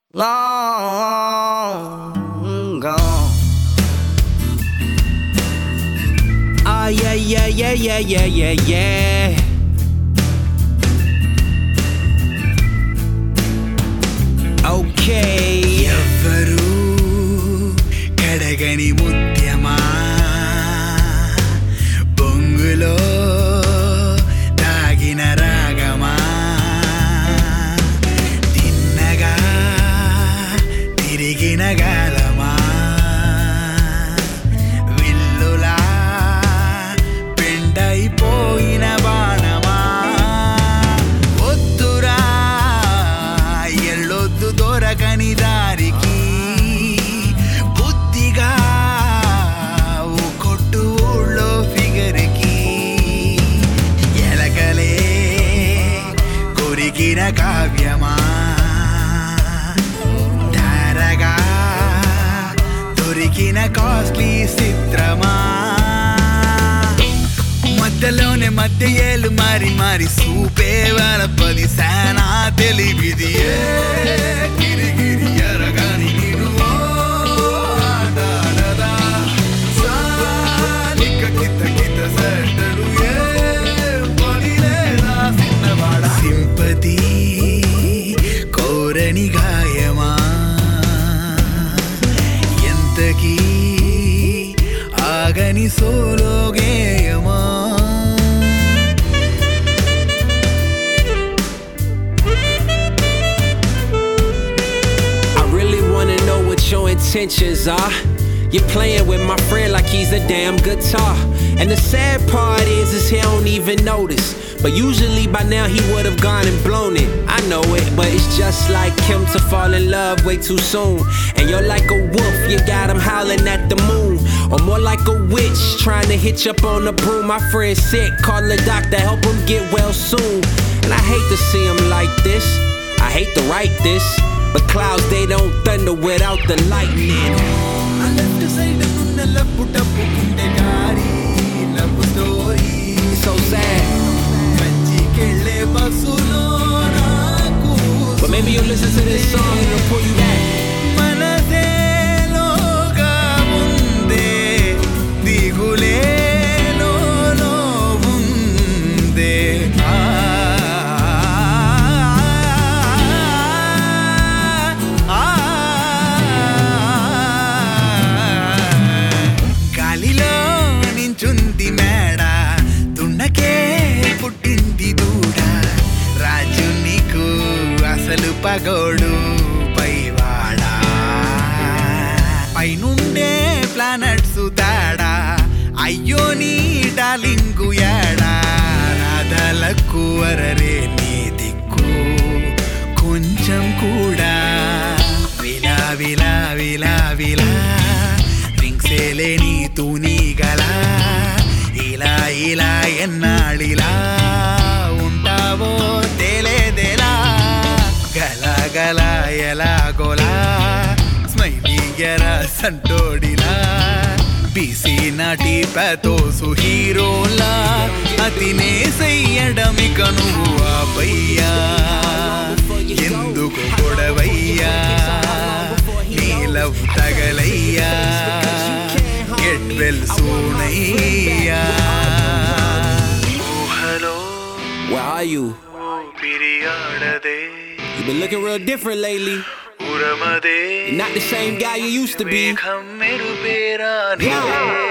long gone. Oh yeah, yeah, yeah, yeah, yeah, yeah, yeah. Okay. ఎవ్వరు కడగని ముత్యమా బొంగులో దాగిన రాగమా తిన్నగా తిరిగిన గాలమా విల్లులా పెండైపోయిన బాణమా వద్దురా ఎళ్ళొద్దు దొరకని దారికి బుద్ధిగా ఓ కొట్టు ఊళ్ళో ఫిగర్కి ఎలకలే కొరికిన కావ్యమా ధారగా దొరికిన కాస్ట్లీ చిత్రమా మధ్యలోనే మధ్య ఏళ్ళు మారి మారి సూపే వాళ్ళ పది సేనా తెలివిది గిరిగిరి ఎరగాని నిన్ను ఆడాడదా సాలిక కిత కిత సెట్టలు పడిలేదా సిన్నవాడ సింపతి కోరని గాయమా ఎంతకీ ఆగని సోలో గేయమా Your intentions are you're playing with my friend like he's a damn guitar. And the sad part is he don't even notice. But usually by now he would've gone and blown it. I know it, but it's just like him to fall in love way too soon. And you're like a wolf, you got him howling at the moon. Or more like a witch trying to hitch up on the broom. My friend's sick, call the doctor, help him get well soon. And I hate to see him like this, I hate to write this, but clouds, they don't thunder without the lightning. I left the side of the love put up the gari love story. It's so sad. But maybe you'll listen to this song and it'll pull you back. పగోడు పైవాడా పైనుండే planets తాడా అయ్యో నీ darling యాడా రాధలకు అరరే నీ దిక్కు కొంచెం కూడా విలా విలా విలా విలా రింగ్సేలే నీ తూనీగలా ఇలా ఇలా ఎన్నాళ్ళిలా ఉంటావో తేలేదేలా గలా గలా ఎలా గోలా స్మైలీ ఎరా సంటోడిలా బీసీ నాటి పెతోసు హీరోలా అతినే చెయ్యడమిక నువ్వు ఆపయ్యా ఎందుకు గొడవయ్యా నీ లవ్ తగలయ్యా గెట్ వెల్ సూనయ్యా ఊహలో Where are you? పిరియాడదే You've been looking real different lately. You're not the same guy you used to be. Yeah.